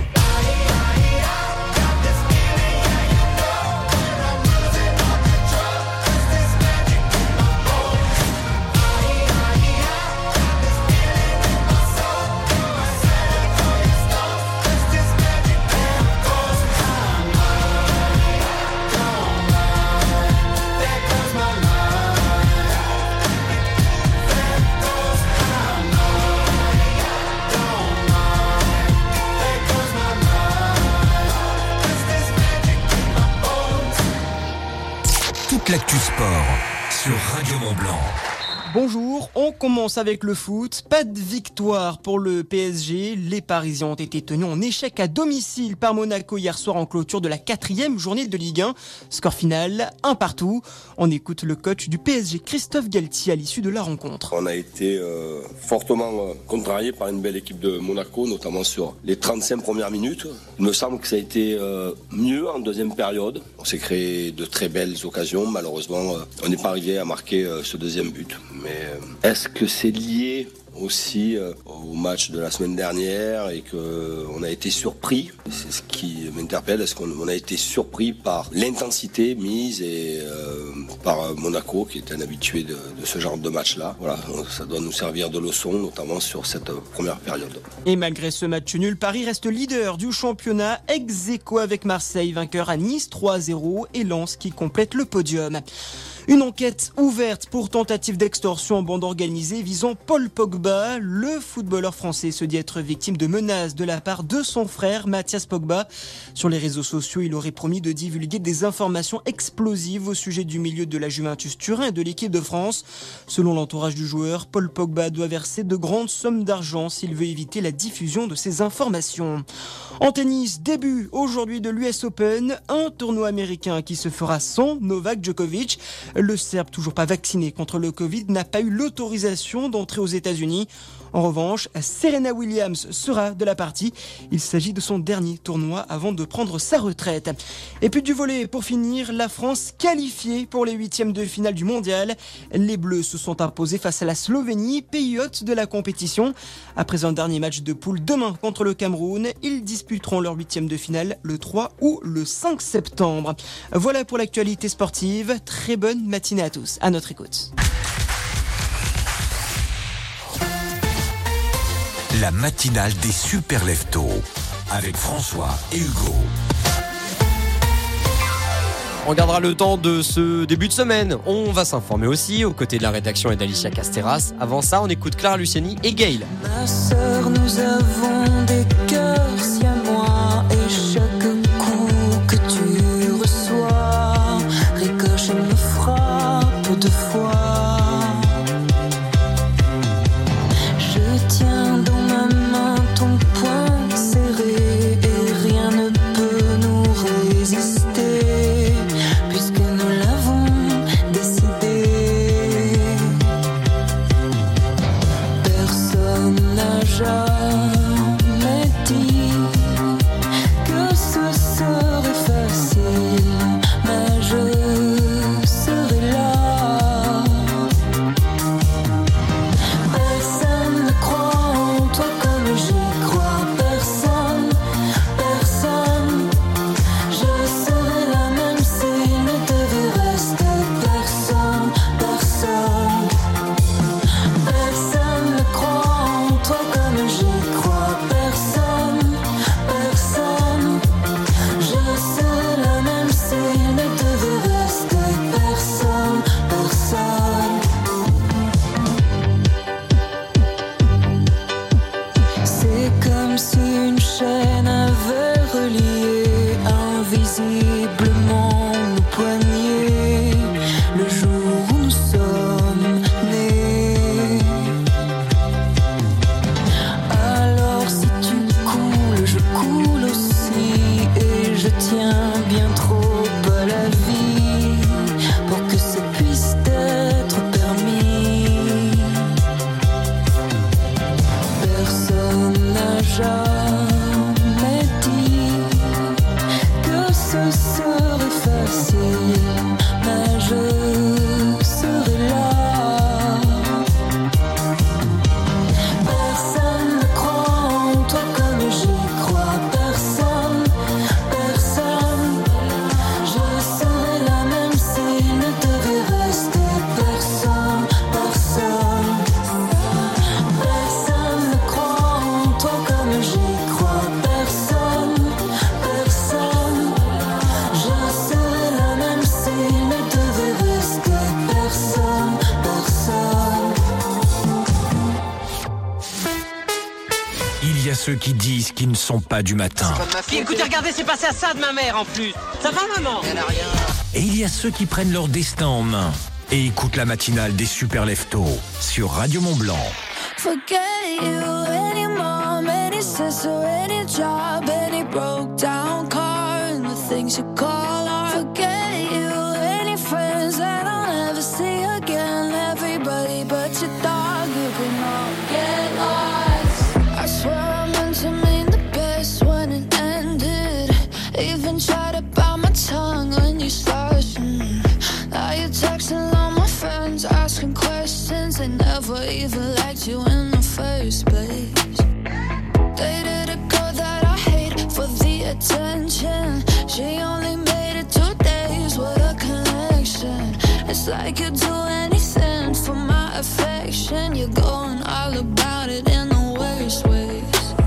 Toute l'actu sport sur Radio Mont-Blanc. Bonjour, on commence avec le foot. Pas de victoire pour le P S G. Les Parisiens ont été tenus en échec à domicile par Monaco hier soir en clôture de la quatrième journée de Ligue un. Score final, un partout. On écoute le coach du P S G, Christophe Galtier, à l'issue de la rencontre. On a été euh, fortement euh, contrarié par une belle équipe de Monaco, notamment sur les trente-cinq premières minutes. Il me semble que ça a été euh, mieux en deuxième période. On s'est créé de très belles occasions. Malheureusement, euh, on n'est pas arrivé à marquer euh, ce deuxième but. Mais euh, est-ce que c'est lié aussi euh, au match de la semaine dernière et qu'on a été surpris? C'est ce qui m'interpelle. Est-ce qu'on on a été surpris par l'intensité mise et, euh, par Monaco, qui est un habitué de, de ce genre de match-là? Voilà, ça doit nous servir de leçon, notamment sur cette première période. Et malgré ce match nul, Paris reste leader du championnat, ex aequo avec Marseille, vainqueur à Nice trois à zéro, et Lens qui complète le podium. Une enquête ouverte pour tentative d'extorsion en bande organisée visant Paul Pogba. Le footballeur français se dit être victime de menaces de la part de son frère Mathias Pogba. Sur les réseaux sociaux, il aurait promis de divulguer des informations explosives au sujet du milieu de la Juventus Turin et de l'équipe de France. Selon l'entourage du joueur, Paul Pogba doit verser de grandes sommes d'argent s'il veut éviter la diffusion de ces informations. En tennis, début aujourd'hui de l'U S Open, un tournoi américain qui se fera sans Novak Djokovic. Le Serbe, toujours pas vacciné contre le Covid, n'a pas eu l'autorisation d'entrer aux États-Unis. En revanche, Serena Williams sera de la partie. Il s'agit de son dernier tournoi avant de prendre sa retraite. Et puis du volley, pour finir, la France qualifiée pour les huitièmes de finale du mondial. Les Bleus se sont imposés face à la Slovénie, pays hôte de la compétition. Après un dernier match de poule demain contre le Cameroun, ils disputeront leur huitième de finale le trois ou le cinq septembre. Voilà pour l'actualité sportive. Très bonne matinée à tous. À notre écoute. La matinale des super leftos avec François et Hugo. On gardera le temps de ce début de semaine. On va s'informer aussi aux côtés de la rédaction et d'Alicia Casteras. Avant ça, on écoute Clara Luciani et Gaël. Ma sœur, nous avons des cœurs siamois et chaque coup que tu reçois ricochet me frappe deux fois. Je tiens dans ma main ton poing serré et rien ne peut nous résister puisque nous l'avons décidé. Personne n'a jamais dit que ce serait facile, mais je serai là. Personne ne croit en toi comme j'y crois. Personne, personne. Je serai là même s'il ne devait rester personne, personne. Personne ne croit en toi comme j'y jamais dit que ce serait facile, mais je serai là. Personne ne croit en toi comme j'y crois. Personne, personne. Je serai là même s'il ne devait rester personne, personne. Personne ne croit en toi comme j'y crois. Personne, personne. Je serai là même s'il ne devait rester personne, personne. Il y a ceux qui disent qu'ils ne sont pas du matin. Puis écoutez, regardez, c'est passé à ça de ma mère en plus. Ça va, maman? Elle a rien. Et il y a ceux qui prennent leur destin en main et écoutent la matinale des Super Leftos sur Radio Mont-Blanc. Forget you, any mom, any sister, any job, any broke down car, and the things you call art. Forget you, any friends that I'll never see again. Everybody but your dog, you can all get lost. I swear I meant to mean the best when it ended. Even tried to bite my tongue when you started. Mm. Now you're texting all my friends, asking questions. They never even liked you in the first place. Dated a girl that I hate for the attention. She only made it two days, what a connection. It's like you'd do anything for my affection. You're going all about it in the worst ways.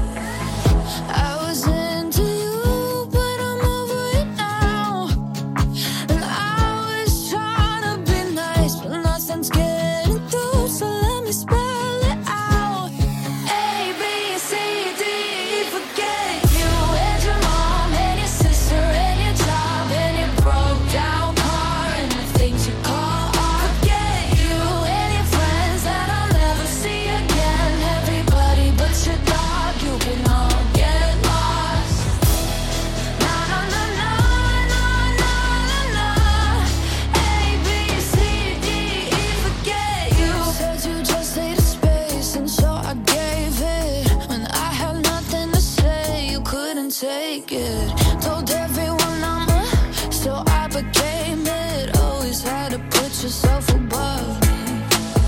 I was into you, but I'm over it now. And I was trying to be nice, but nothing's getting through, so let me spell it out. A, B, C, D, E, forget you. And your mom, and your sister, and your job, and your broke down car, and the things you call art. Forget you, and your friends that I'll never see again. Everybody but your dog, you can all get lost. Na na na na na na na na. A, B, C, D, E, forget you. Said you just needed space, and so I gave it. When I had nothing to say, you couldn't take it. Told everyone I'm a, so I became it. Always had to put yourself above me.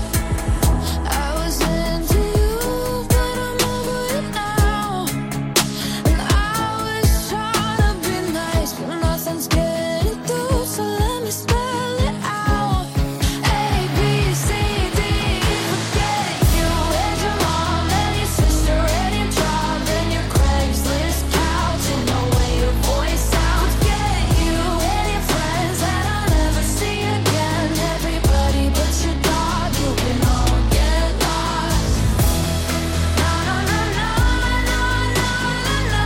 I was into you, but I'm over it now. And I was trying to be nice, but nothing's getting through, so let me spell it out. A, B, C, D, E, forget you. And your mom, and your sister, and your job, and your Craigslist couch, and the way your voice sounds. Forget you, and your friends that I'll never see again. Everybody but your dog, you can all get lost. Na na na na na na na na.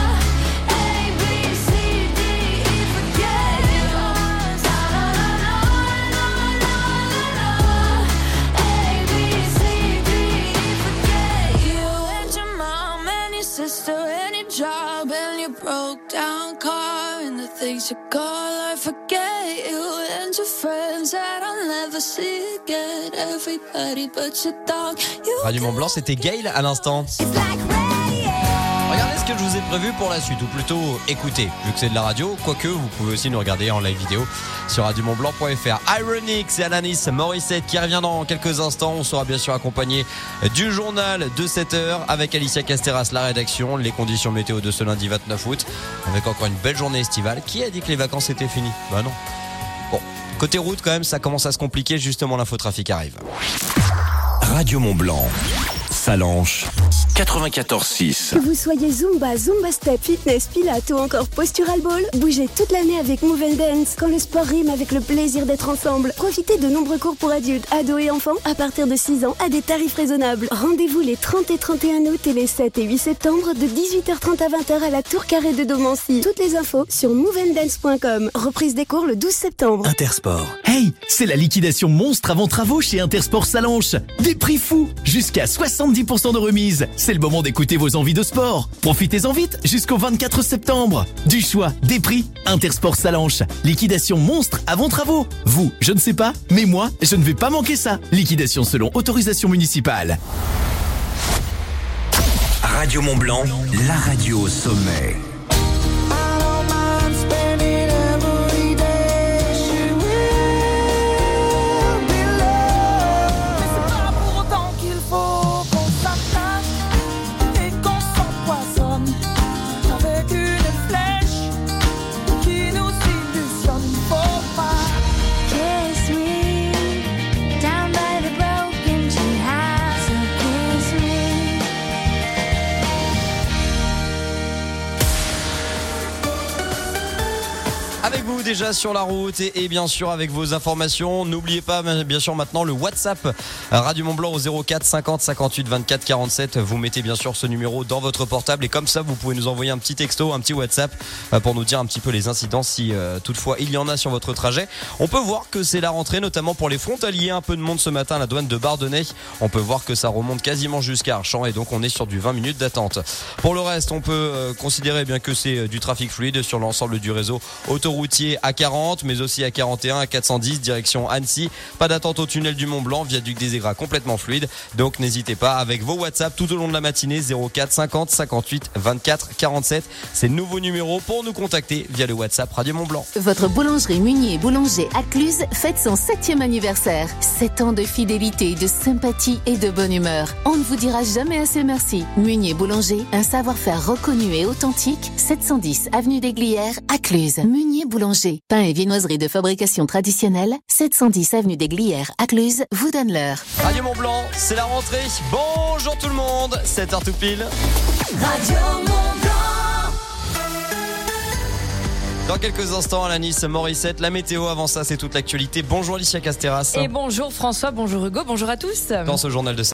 A, B, C, D, E, forget you. Na na na na na na na. A, B, C, D, E, forget you. And your mom, and your sister, and your job, and your broke down car, and the things you call art. Forget you, and your friends that I'll never see again. Everybody but your dog, you Radio Mont-Blanc, c'était Gail à l'instant. Regardez ce que je vous ai prévu pour la suite, ou plutôt écoutez, vu que c'est de la radio, quoique vous pouvez aussi nous regarder en live vidéo sur radio mont blanc point f r. Ironix et Alanis Morissette qui revient dans quelques instants. On sera bien sûr accompagné du journal de sept heures avec Alicia Casteras, la rédaction, les conditions météo de ce lundi vingt-neuf août, avec encore une belle journée estivale. Qui a dit que les vacances étaient finies? Bah non. Bon, côté route quand même, ça commence à se compliquer, justement l'infotrafic arrive. Radio Mont-Blanc, Salanches, quatre-vingt-quatorze six. Que vous soyez Zumba, Zumba Step, Fitness, Pilates ou encore Postural Ball, bougez toute l'année avec Move and Dance. Quand le sport rime avec le plaisir d'être ensemble, profitez de nombreux cours pour adultes, ados et enfants à partir de six ans à des tarifs raisonnables. Rendez-vous les trente et trente et un août et les sept et huit septembre de dix-huit heures trente à vingt heures à la Tour Carrée de Domancy. Toutes les infos sur move and dance point com. Reprise des cours le douze septembre. Intersport. Hey, c'est la liquidation monstre avant travaux chez Intersport Salanches. Des prix fous, jusqu'à soixante-dix pour cent de remise. C'est le moment d'écouter vos envies de sport. Profitez-en vite jusqu'au vingt-quatre septembre. Du choix, des prix, Intersport Salanches. Liquidation monstre avant travaux. Vous, je ne sais pas, mais moi, je ne vais pas manquer ça. Liquidation selon autorisation municipale. Radio Mont-Blanc, la radio au sommet. Avec vous déjà sur la route et, et bien sûr avec vos informations. N'oubliez pas bien sûr maintenant le WhatsApp Radio Mont-Blanc au zéro quatre cinquante cinquante-huit vingt-quatre quarante-sept. Vous mettez bien sûr ce numéro dans votre portable et comme ça vous pouvez nous envoyer un petit texto, un petit WhatsApp pour nous dire un petit peu les incidents si euh, toutefois il y en a sur votre trajet. On peut voir que c'est la rentrée notamment pour les frontaliers. Un peu de monde ce matin à la douane de Bardonnay. On peut voir que ça remonte quasiment jusqu'à Archamps et donc on est sur du vingt minutes d'attente. Pour le reste on peut euh, considérer bien que c'est euh, du trafic fluide sur l'ensemble du réseau autoroutier A quarante mais aussi A quarante et un, A quatre cent dix direction Annecy. Pas d'attente au tunnel du Mont-Blanc, viaduc des Aigras complètement fluide. Donc n'hésitez pas avec vos WhatsApp tout au long de la matinée zéro quatre cinquante cinquante-huit vingt-quatre quarante-sept. C'est le nouveau numéro pour nous contacter via le WhatsApp Radio Mont-Blanc. Votre boulangerie Munier Boulanger à Cluse fête son septième anniversaire. sept ans de fidélité, de sympathie et de bonne humeur. On ne vous dira jamais assez merci. Munier Boulanger, un savoir-faire reconnu et authentique. sept cent dix avenue des Glières à Cluse. Munier Boulanger, pain et viennoiserie de fabrication traditionnelle. sept cent dix avenue des Glières à Cluse vous donne l'heure. Radio Mont-Blanc, c'est la rentrée. Bonjour tout le monde, sept heures tout pile. Radio Mont-Blanc. Dans quelques instants, Alanis Morissette, la météo. Avant ça, c'est toute l'actualité. Bonjour Alicia Casteras. Et bonjour François, bonjour Hugo, bonjour à tous. Dans ce journal de